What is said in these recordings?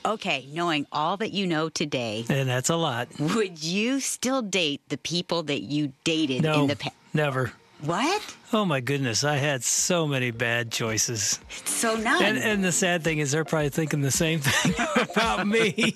Okay, knowing all that you know today, And that's a lot. would you still date the people that you dated in the past? Never. What? Oh, my goodness. I had so many bad choices. So none. And the sad thing is they're probably thinking the same thing about me.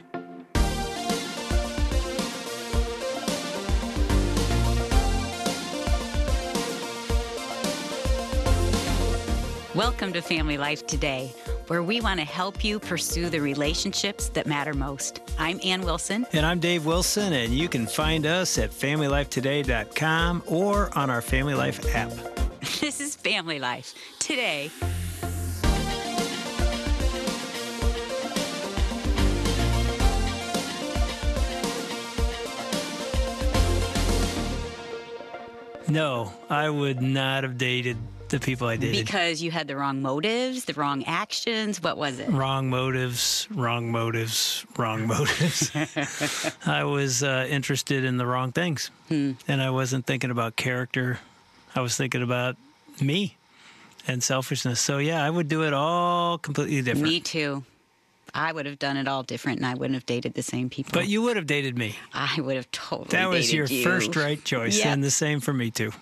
Welcome to Family Life Today, where we want to help you pursue the relationships that matter most. I'm Ann Wilson. And I'm Dave Wilson, and you can find us at FamilyLifeToday.com or on our Family Life app. This is Family Life Today. No, I would not have dated the people I dated. Because you had the wrong motives, the wrong actions. What was it? Wrong motives. I was interested in the wrong things. And I wasn't thinking about character. I was thinking about me and selfishness. So, yeah, I would do it all completely different. Me too. I would have done it all different, and I wouldn't have dated the same people. But you would have dated me. I would have totally That was your dated you. first right choice, Yep. and the same for me, too.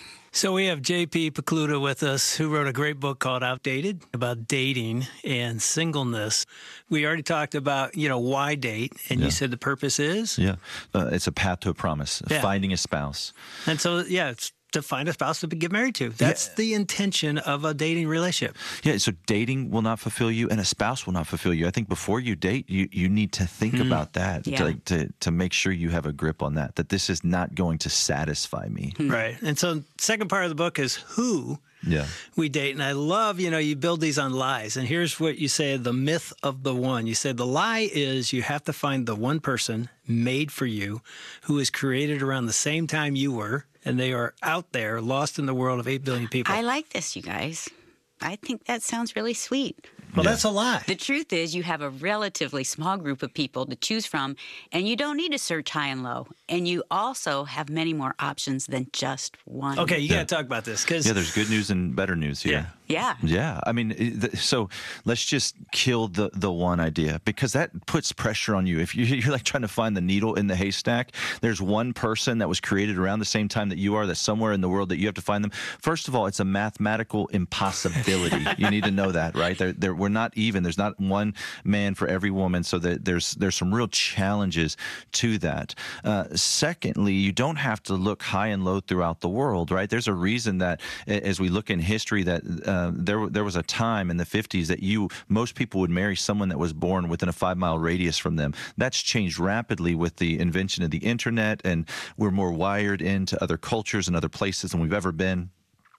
So we have J.P. Pokluda with us, who wrote a great book called Outdated about dating and singleness. We already talked about, why date, and you said the purpose is? Yeah, it's a path to a promise, finding a spouse. And so, it's to find a spouse to get married to. That's the intention of a dating relationship. Yeah, so dating will not fulfill you, and a spouse will not fulfill you. I think before you date, you need to think about that, to make sure you have a grip on that this is not going to satisfy me. Right. And so second part of the book is who we date. And I love, you build these on lies. And here's what you say, the myth of the one. You said the lie is you have to find the one person made for you who was created around the same time you were, and they are out there lost in the world of 8 billion people. I like this, you guys. I think that sounds really sweet. Well, that's a lie. The truth is you have a relatively small group of people to choose from, and you don't need to search high and low. And you also have many more options than just one. Okay, you got to talk about this. There's good news and better news here. Yeah. I mean, so let's just kill the one idea, because that puts pressure on you. If you're like trying to find the needle in the haystack, there's one person that was created around the same time that you are, that's somewhere in the world that you have to find them. First of all, it's a mathematical impossibility. You need to know that, right? We're not even. There's not one man for every woman, so that there's some real challenges to that. Secondly, you don't have to look high and low throughout the world, right? There's a reason that, as we look in history, that there was a time in the 50s that most people would marry someone that was born within a 5-mile radius from them. That's changed rapidly with the invention of the internet, and we're more wired into other cultures and other places than we've ever been.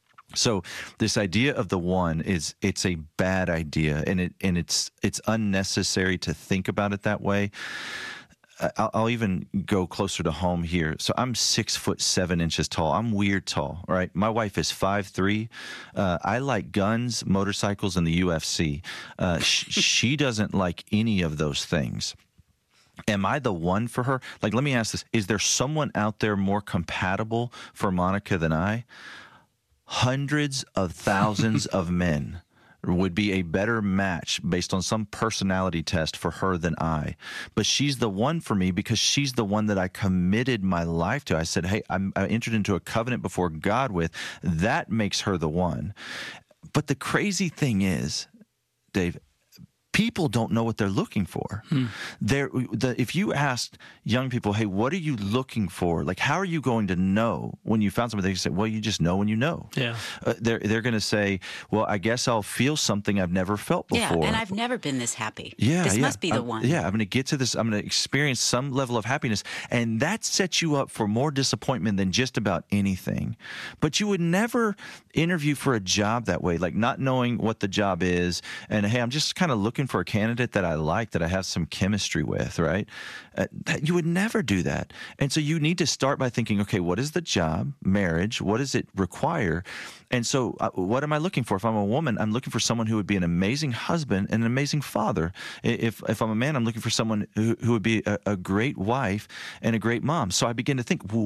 So this idea of the one it's a bad idea, and it's unnecessary to think about it that way. I'll even go closer to home here. So I'm 6'7" tall. I'm weird tall, right? My wife is 5'3". I like guns, motorcycles, and the UFC. She doesn't like any of those things. Am I the one for her? Like, let me ask this. Is there someone out there more compatible for Monica than I? Hundreds of thousands of men would be a better match based on some personality test for her than I. But she's the one for me because she's the one that I committed my life to. I said, hey, I entered into a covenant before God with. That makes her the one. But the crazy thing is, Dave, people don't know what they're looking for. If you asked young people, hey, what are you looking for? Like, how are you going to know when you found something? They say, well, you just know when you know. Yeah. They're going to say, well, I guess I'll feel something I've never felt before. Yeah, and I've never been this happy. Yeah, this must be the one. Yeah, I'm going to get to this. I'm going to experience some level of happiness. And that sets you up for more disappointment than just about anything. But you would never interview for a job that way, like not knowing what the job is. And, hey, I'm just kind of looking for a candidate that I like, that I have some chemistry with, right? You would never do that. And so you need to start by thinking, okay, what is the job, marriage? What does it require? And so what am I looking for? If I'm a woman, I'm looking for someone who would be an amazing husband and an amazing father. If I'm a man, I'm looking for someone who would be a great wife and a great mom. So I begin to think, what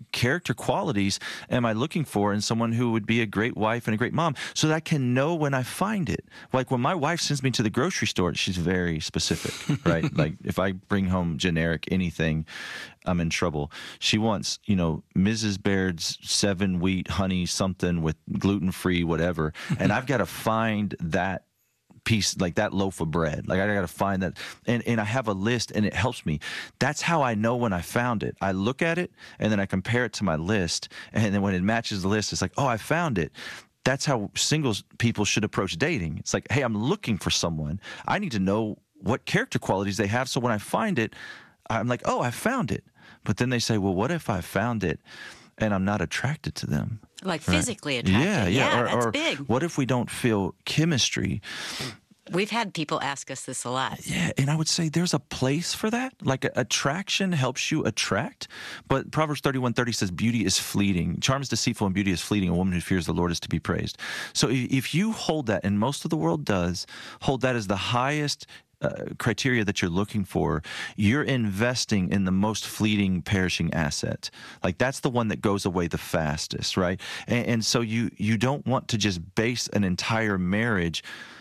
character qualities am I looking for in someone who would be a great wife and a great mom, so that I can know when I find it. Like when my wife sends me to the grocery store, she's very specific, right? Like if I bring home generic anything, I'm in trouble. She wants, Mrs. Baird's 7-wheat honey something with gluten-free whatever, and I've got to find that piece, like that loaf of bread. Like I got to find that, and I have a list, and it helps me. That's how I know when I found it. I look at it, and then I compare it to my list, and then when it matches the list, it's like, oh, I found it. That's how singles people should approach dating. It's like, hey, I'm looking for someone. I need to know what character qualities they have, so when I find it, I'm like, oh, I found it. But then they say, well, what if I found it and I'm not attracted to them? Like physically attracted. Yeah. That's big. What if we don't feel chemistry? We've had people ask us this a lot. Yeah, and I would say there's a place for that. Like attraction helps you attract, but Proverbs 31:30 says beauty is fleeting. Charm is deceitful and beauty is fleeting. A woman who fears the Lord is to be praised. So if you hold that, and most of the world does, hold that as the highest criteria that you're looking for, you're investing in the most fleeting, perishing asset. Like that's the one that goes away the fastest, right? And so you don't want to just base an entire marriage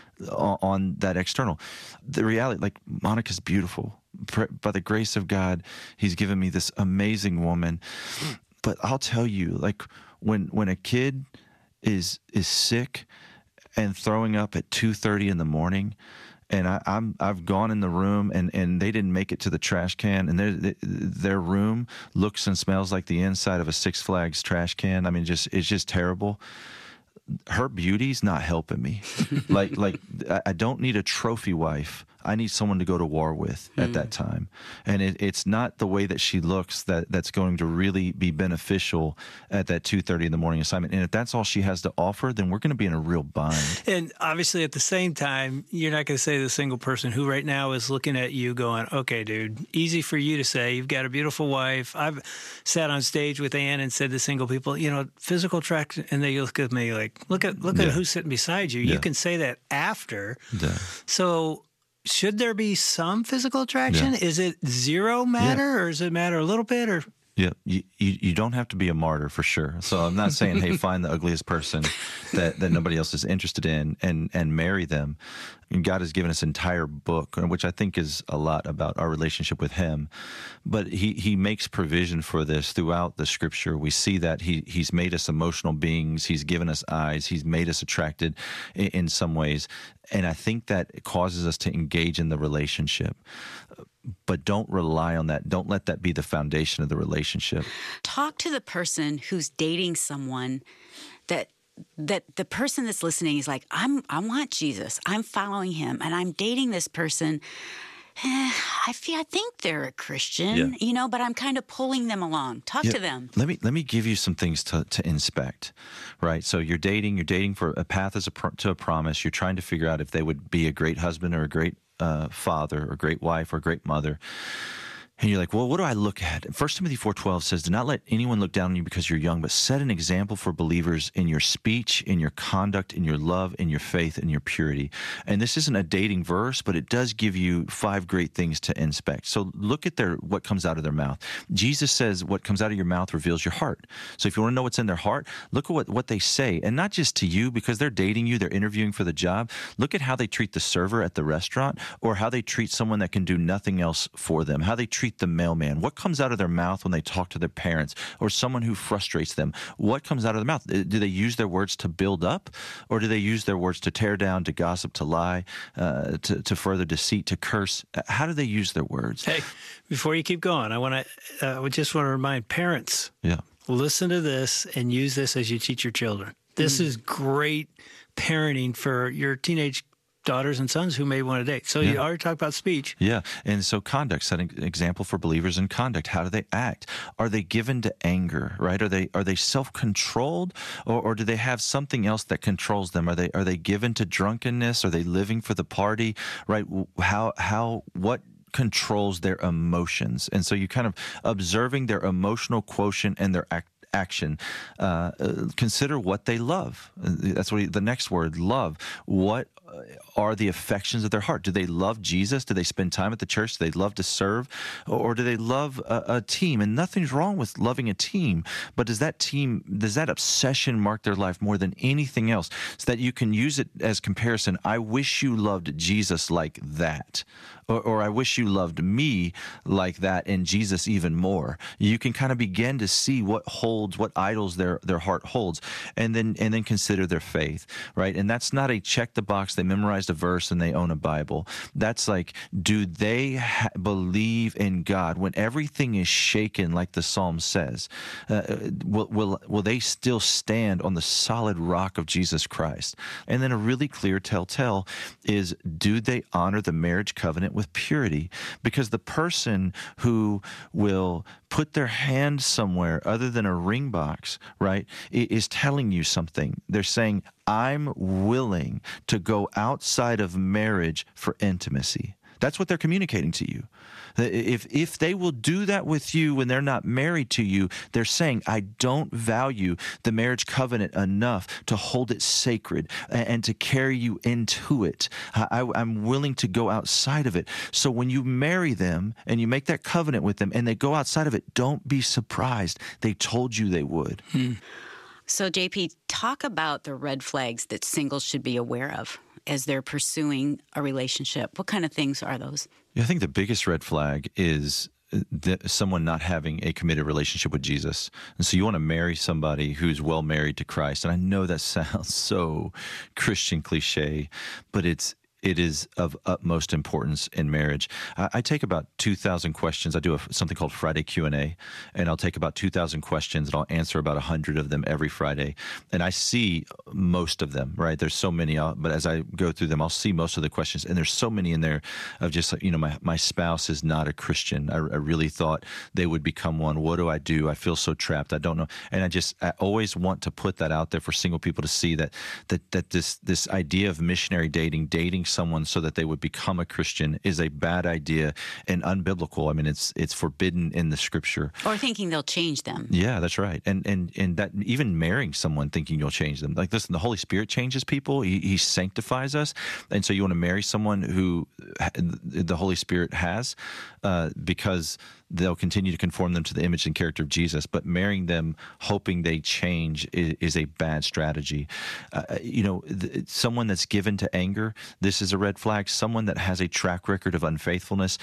on that external. The reality, like Monica's beautiful. By the grace of God, He's given me this amazing woman. But I'll tell you, like when a kid is sick and throwing up at 2:30 in the morning, and I've gone in the room and they didn't make it to the trash can, and their room looks and smells like the inside of a Six Flags trash can. I mean, it's just terrible. Her beauty's not helping me. like I don't need a trophy wife. I need someone to go to war with at that time. And it's not the way that she looks that's going to really be beneficial at that 2:30 in the morning assignment. And if that's all she has to offer, then we're going to be in a real bind. And obviously at the same time, you're not going to say to the single person who right now is looking at you going, okay, dude, easy for you to say. You've got a beautiful wife. I've sat on stage with Ann and said to single people, physical attraction, and they look at me like, look at who's sitting beside you. You can say that after. Yeah. So should there be some physical attraction? Yeah. Is it zero matter, or does it matter a little bit? Or yeah, you don't have to be a martyr for sure. So I'm not saying, hey, find the ugliest person that nobody else is interested in and marry them. And God has given us an entire book, which I think is a lot about our relationship with Him. But He makes provision for this throughout the Scripture. We see that He's made us emotional beings. He's given us eyes. He's made us attracted in some ways. And I think that causes us to engage in the relationship. But don't rely on that. Don't let that be the foundation of the relationship. Talk to the person who's dating someone that the person that's listening is like, I want Jesus. I'm following Him, and I'm dating this person. I think they're a Christian, but I'm kind of pulling them along. Talk to them. Let me give you some things to inspect, right? So you're dating for a path to a promise. You're trying to figure out if they would be a great husband or a great father or great wife or great mother. And you're like, well, what do I look at? 1 Timothy 4:12 says, do not let anyone look down on you because you're young, but set an example for believers in your speech, in your conduct, in your love, in your faith, in your purity. And this isn't a dating verse, but it does give you 5 great things to inspect. So look at what comes out of their mouth. Jesus says what comes out of your mouth reveals your heart. So if you want to know what's in their heart, look at what they say. And not just to you, because they're dating you, they're interviewing for the job. Look at how they treat the server at the restaurant, or how they treat someone that can do nothing else for them, how they treat the mailman. What comes out of their mouth when they talk to their parents or someone who frustrates them? What comes out of their mouth? Do they use their words to build up, or do they use their words to tear down, to gossip, to lie, to further deceit, to curse? How do they use their words? Hey, before you keep going, I just want to remind parents, listen to this and use this as you teach your children. This is great parenting for your teenage daughters and sons who may want to date. So you already talked about speech. Yeah. And so conduct, setting an example for believers in conduct. How do they act? Are they given to anger, right? Are they self-controlled, or do they have something else that controls them? Are they given to drunkenness? Are they living for the party, right? What controls their emotions? And so you kind of observing their emotional quotient and their action. Consider what they love. That's what the next word, love. What are the affections of their heart? Do they love Jesus? Do they spend time at the church? Do they love to serve? Or do they love a team? And nothing's wrong with loving a team, but does that obsession mark their life more than anything else, so that you can use it as comparison? I wish you loved Jesus like that. Or I wish you loved me like that, and Jesus even more. You can kind of begin to see what idols their heart holds, and then consider their faith, right? And that's not a check the box. They memorized a verse and they own a Bible. That's like, do they believe in God when everything is shaken, like the Psalm says? Will they still stand on the solid rock of Jesus Christ? And then a really clear telltale is, do they honor the marriage covenant with purity? Because the person who will put their hand somewhere other than a ring box, right, is telling you something. They're saying, I'm willing to go outside of marriage for intimacy. That's what they're communicating to you. If they will do that with you when they're not married to you, they're saying, I don't value the marriage covenant enough to hold it sacred and to carry you into it. I'm willing to go outside of it. So when you marry them and you make that covenant with them and they go outside of it, don't be surprised. They told you they would. So, JP, talk about the red flags that singles should be aware of as they're pursuing a relationship. What kind of things are those? Yeah, I think the biggest red flag is someone not having a committed relationship with Jesus. And so you want to marry somebody who's well married to Christ. And I know that sounds so Christian cliche, but it is of utmost importance in marriage. I take about 2,000 questions. I do something called Friday Q&A, and I'll take about 2,000 questions, and I'll answer about 100 of them every Friday. And I see most of them, right? There's so many, but as I go through them, I'll see most of the questions. And there's so many in there of just, my spouse is not a Christian. I really thought they would become one. What do? I feel so trapped. I don't know. And I always want to put that out there for single people to see that this idea of missionary dating someone so that they would become a Christian is a bad idea and unbiblical. I mean, it's forbidden in the Scripture. Or thinking they'll change them. Yeah, that's right. And that even marrying someone thinking you'll change them. Like, listen, the Holy Spirit changes people. He sanctifies us. And so you want to marry someone who the Holy Spirit has because they'll continue to conform them to the image and character of Jesus. But marrying them hoping they change is a bad strategy. Someone that's given to anger, this is a red flag. Someone that has a track record of unfaithfulness,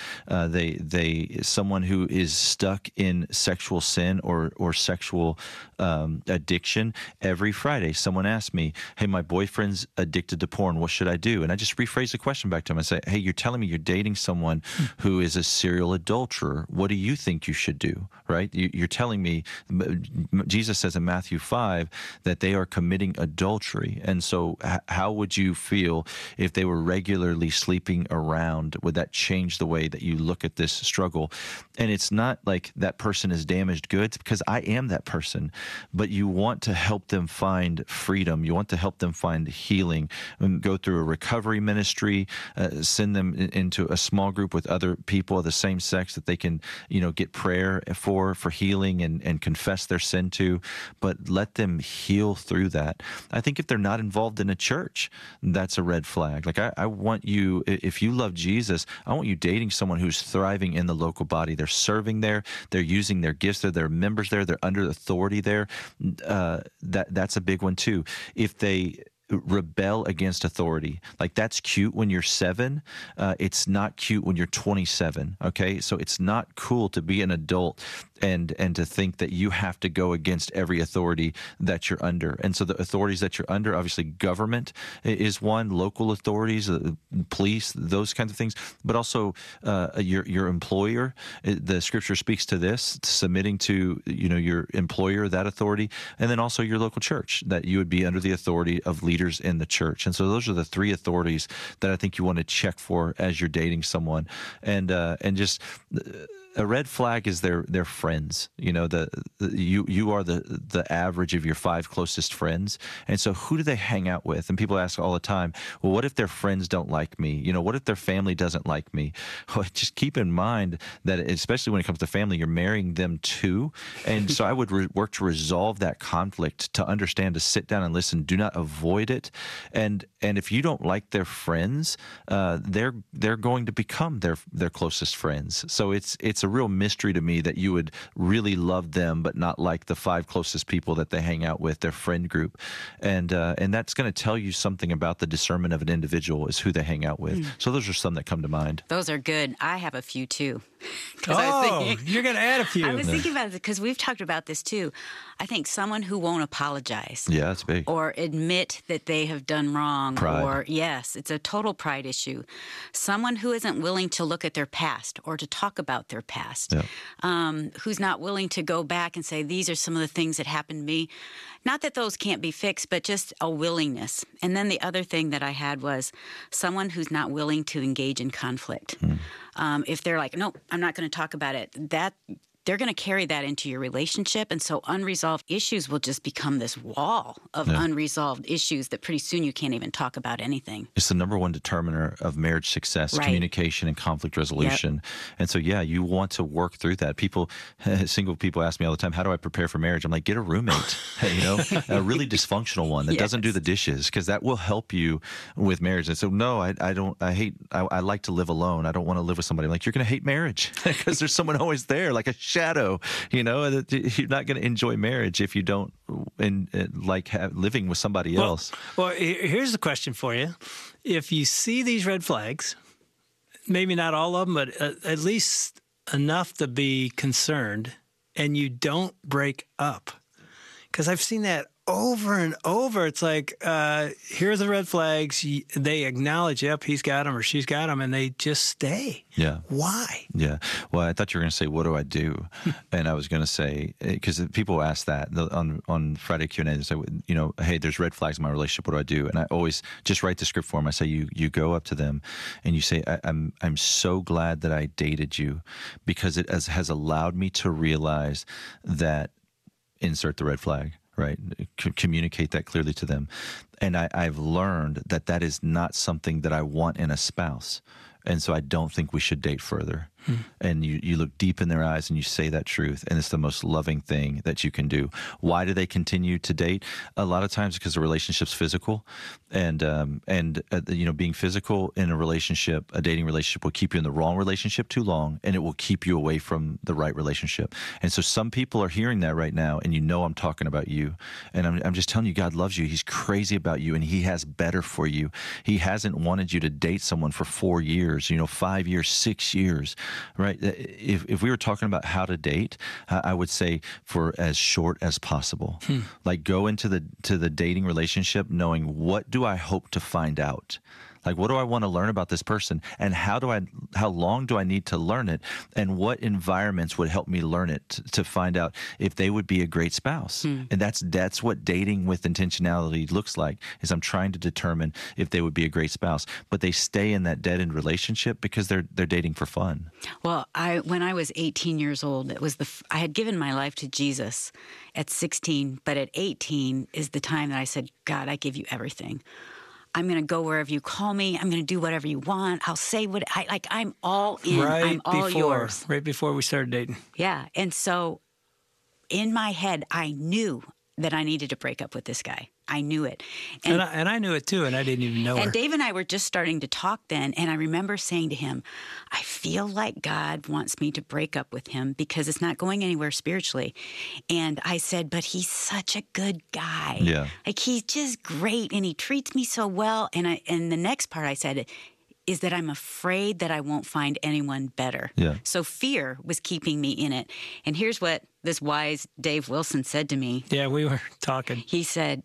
someone who is stuck in sexual sin or sexual addiction. Every Friday, someone asks me, hey, my boyfriend's addicted to porn. What should I do? And I just rephrase the question back to him and say, hey, you're telling me you're dating someone who is a serial adulterer. What do you think you should do, right? You're telling me, Jesus says in Matthew 5 that they are committing adultery. And so how would you feel if they were regularly sleeping around? Would that change the way that you look at this struggle? And it's not like that person is damaged goods, because I am that person, but you want to help them find freedom. You want to help them find healing, and go through a recovery ministry, send them into a small group with other people of the same sex that they can, get prayer for healing and confess their sin to, but let them heal through that. I think if they're not involved in a church, that's a red flag. Like, I want you, if you love Jesus, I want you dating someone who's thriving in the local body. They're serving there. They're using their gifts there. They're members there. They're under authority there. That's a big one too. If they rebel against authority, like, that's cute when you're 7. It's not cute when you're 27. Okay, so it's not cool to be an adult and to think that you have to go against every authority that you're under. And so the authorities that you're under, obviously government is one, local authorities, police, those kinds of things, but also your employer. The Scripture speaks to this, submitting to your employer, that authority, and then also your local church, that you would be under the authority of leaders in the church. And so those are the 3 authorities that I think you want to check for as you're dating someone. And just a red flag is their friends. You know, you are the average of your 5 closest friends. And so who do they hang out with? And people ask all the time, well, what if their friends don't like me? You know, what if their family doesn't like me? Well, just keep in mind that, especially when it comes to family, you're marrying them too. And so I would work to resolve that conflict, to understand, to sit down and listen. Do not avoid it. And if you don't like their friends, they're going to become their closest friends. So it's a real mystery to me that you would really love them but not like the 5 closest people that they hang out with, their friend group. And that's going to tell you something about the discernment of an individual, is who they hang out with. So those are some that come to mind. Those are good. I have a few too. You're going to add a few. I was thinking about it because we've talked about this too. I think someone who won't apologize. Yeah, that's big. Or admit that they have done wrong. Pride. Or, yes, it's a total pride issue. Someone who isn't willing to look at their past or to talk about their past. Yeah. Who's not willing to go back and say, these are some of the things that happened to me. Not that those can't be fixed, but just a willingness. And then the other thing that I had was someone who's not willing to engage in conflict. If they're like, no, I'm not going to talk about it, they're going to carry that into your relationship. And so unresolved issues will just become this wall of unresolved issues that pretty soon you can't even talk about anything. It's the number one determiner of marriage success, communication and conflict resolution. Yep. And so, you want to work through that. Single people ask me all the time, how do I prepare for marriage? I'm like, get a roommate, a really dysfunctional one that doesn't do the dishes, because that will help you with marriage. And so, no, I like to live alone. I don't want to live with somebody. I'm like, you're going to hate marriage because there's someone always there, like a shadow, you're not going to enjoy marriage if you don't living with somebody else. Well, here's the question for you. If you see these red flags, maybe not all of them, but at least enough to be concerned, and you don't break up, because I've seen that over and over. It's like, here are the red flags. They acknowledge, yep, he's got them or she's got them, and they just stay. Yeah. Why? Yeah. Well, I thought you were going to say, what do I do? And I was going to say, because people ask that on Friday Q&A, they say, hey, there's red flags in my relationship. What do I do? And I always just write the script for them. I say, you go up to them and you say, I'm so glad that I dated you, because it has allowed me to realize that, insert the red flag. Right. Communicate that clearly to them. And I've learned that is not something that I want in a spouse. And so I don't think we should date further. And you look deep in their eyes and you say that truth. And it's the most loving thing that you can do. Why do they continue to date? A lot of times because the relationship's physical. And being physical in a relationship, a dating relationship, will keep you in the wrong relationship too long, and it will keep you away from the right relationship. And so some people are hearing that right now, and I'm talking about you. And I'm just telling you, God loves you. He's crazy about you, and he has better for you. He hasn't wanted you to date someone for 4 years, 5 years, 6 years. Right. If we were talking about how to date, I would say for as short as possible. Like, go into the dating relationship knowing, what do I hope to find out? Like, what do I want to learn about this person, and how long do I need to learn it, and what environments would help me learn it to find out if they would be a great spouse? And that's what dating with intentionality looks like, is I'm trying to determine if they would be a great spouse, but they stay in that dead-end relationship because they're dating for fun. Well, when I was 18 years old, I had given my life to Jesus at 16, but at 18 is the time that I said, God, I give you everything. I'm going to go wherever you call me. I'm going to do whatever you want. I'll say what I'm all in. I'm all yours. Right before we started dating. Yeah. And so in my head, I knew that I needed to break up with this guy. I knew it. And I knew it too, and I didn't even know her. And Dave and I were just starting to talk then, and I remember saying to him, I feel like God wants me to break up with him because it's not going anywhere spiritually. And I said, but he's such a good guy. Yeah. Like, he's just great, and he treats me so well. And the next part I said is that I'm afraid that I won't find anyone better. Yeah. So fear was keeping me in it. And here's what this wise Dave Wilson said to me. Yeah, we were talking. He said,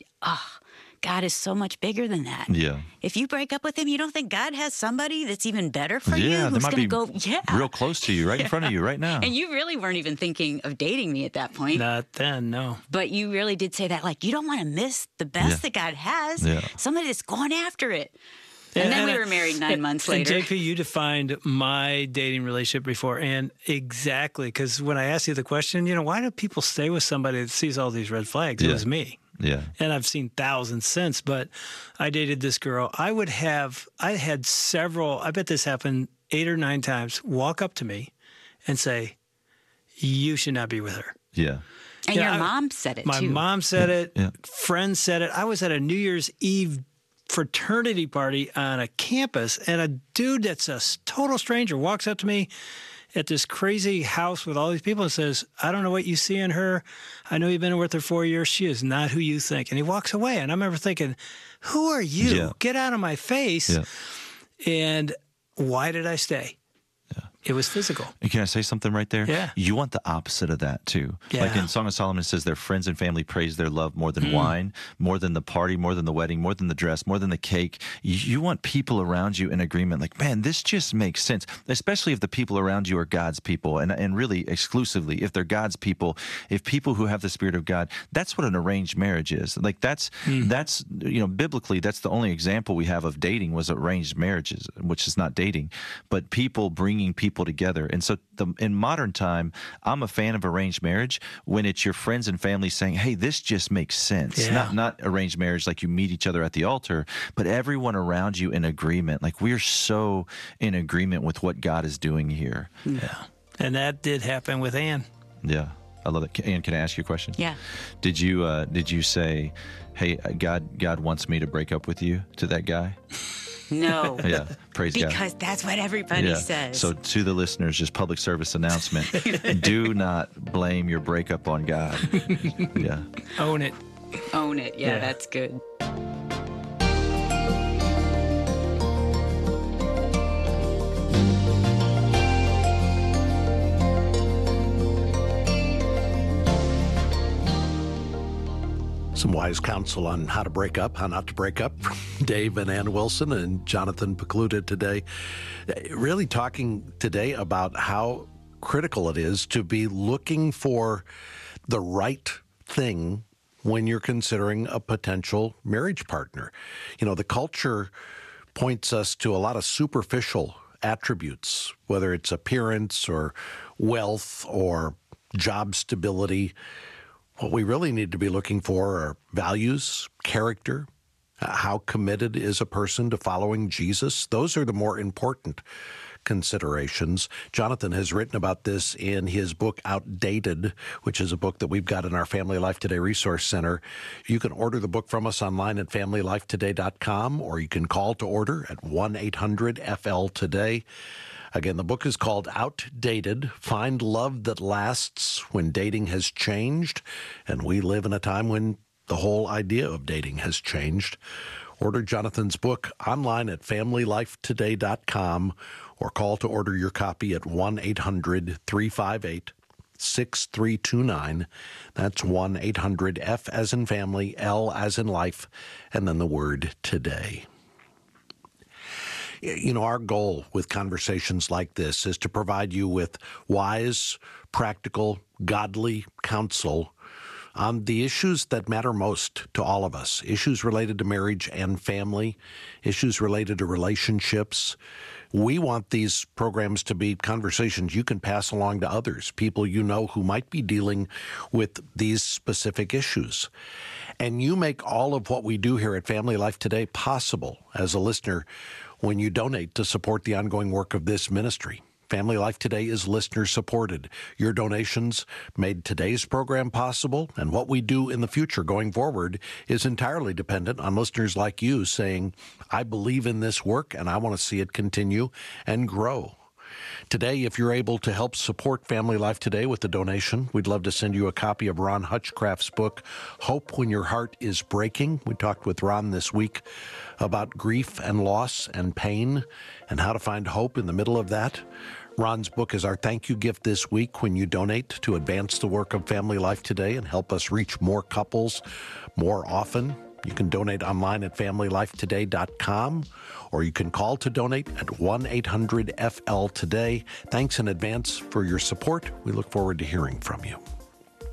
God is so much bigger than that. Yeah. If you break up with him, you don't think God has somebody that's even better for you? Yeah, who's there might be go, real close to you, right in front of you right now. And you really weren't even thinking of dating me at that point. Not then, no. But you really did say that, like, you don't want to miss the best that God has. Yeah. Somebody that's going after it. And then we were married 9 months later. And JP, you defined my dating relationship before, and exactly, because when I asked you the question, why do people stay with somebody that sees all these red flags? It was me. Yeah. And I've seen thousands since, but I dated this girl. I had several, I bet this happened 8 or 9 times, walk up to me and say, you should not be with her. Yeah. And your mom said it, too. My mom said it. Yeah. Friends said it. I was at a New Year's Eve fraternity party on a campus, and a dude that's a total stranger walks up to me at this crazy house with all these people and says, I don't know what you see in her. I know you've been with her 4 years. She is not who you think. And he walks away. And I remember thinking, who are you? Yeah. Get out of my face. Yeah. And why did I stay? It was physical. And can I say something right there? Yeah. You want the opposite of that, too. Yeah. Like in Song of Solomon, it says their friends and family praise their love more than wine, more than the party, more than the wedding, more than the dress, more than the cake. You want people around you in agreement. Like, man, this just makes sense, especially if the people around you are God's people, and really exclusively if they're God's people, if people who have the Spirit of God. That's what an arranged marriage is. Like that's biblically, that's the only example we have of dating was arranged marriages, which is not dating, but people bringing people together. And so in modern time, I'm a fan of arranged marriage when it's your friends and family saying, hey, this just makes sense. Yeah. Not arranged marriage like you meet each other at the altar, but everyone around you in agreement. Like we're so in agreement with what God is doing here. Yeah. And that did happen with Ann. Yeah. I love it. Ann, can I ask you a question? Yeah. Did you say, hey, God wants me to break up with you to that guy? No. Yeah, praise God. Because that's what everybody says. So to the listeners, just public service announcement, do not blame your breakup on God. Yeah. Own it. Own it. Yeah, that's good. Some wise counsel on how to break up, how not to break up. Dave and Ann Wilson and Jonathan Pokluda today. Really talking today about how critical it is to be looking for the right thing when you're considering a potential marriage partner. The culture points us to a lot of superficial attributes, whether it's appearance or wealth or job stability. What we really need to be looking for are values, character, how committed is a person to following Jesus. Those are the more important considerations. Jonathan has written about this in his book, Outdated, which is a book that we've got in our Family Life Today Resource Center. You can order the book from us online at FamilyLifeToday.com, or you can call to order at 1-800-FL-TODAY. Again, the book is called Outdated, Find Love That Lasts When Dating Has Changed. And we live in a time when the whole idea of dating has changed. Order Jonathan's book online at FamilyLifeToday.com or call to order your copy at 1-800-358-6329. That's 1-800-F as in family, L as in life, and then the word today. Our goal with conversations like this is to provide you with wise, practical, godly counsel on the issues that matter most to all of us, issues related to marriage and family, issues related to relationships. We want these programs to be conversations you can pass along to others, people you know who might be dealing with these specific issues. And you make all of what we do here at Family Life Today possible as a listener when you donate to support the ongoing work of this ministry. Family Life Today is listener-supported. Your donations made today's program possible, and what we do in the future going forward is entirely dependent on listeners like you saying, I believe in this work, and I want to see it continue and grow. Today, if you're able to help support Family Life Today with a donation, we'd love to send you a copy of Ron Hutchcraft's book, Hope When Your Heart Is Breaking. We talked with Ron this week about grief and loss and pain and how to find hope in the middle of that. Ron's book is our thank you gift this week when you donate to advance the work of Family Life Today and help us reach more couples more often. You can donate online at FamilyLifeToday.com, or you can call to donate at 1-800-FL-TODAY. Thanks in advance for your support. We look forward to hearing from you.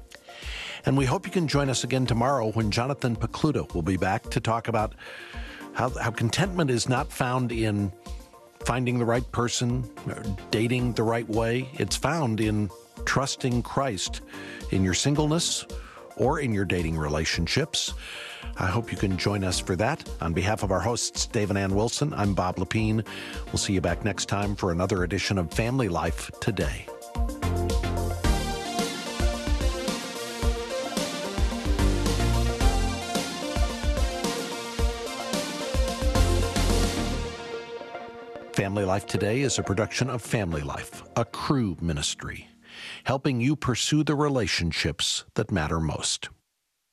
And we hope you can join us again tomorrow when Jonathan Pokluda will be back to talk about how contentment is not found in finding the right person, dating the right way. It's found in trusting Christ in your singleness or in your dating relationships. I hope you can join us for that. On behalf of our hosts, Dave and Ann Wilson, I'm Bob Lepine. We'll see you back next time for another edition of Family Life Today. Family Life Today is a production of Family Life, a Cru ministry, helping you pursue the relationships that matter most.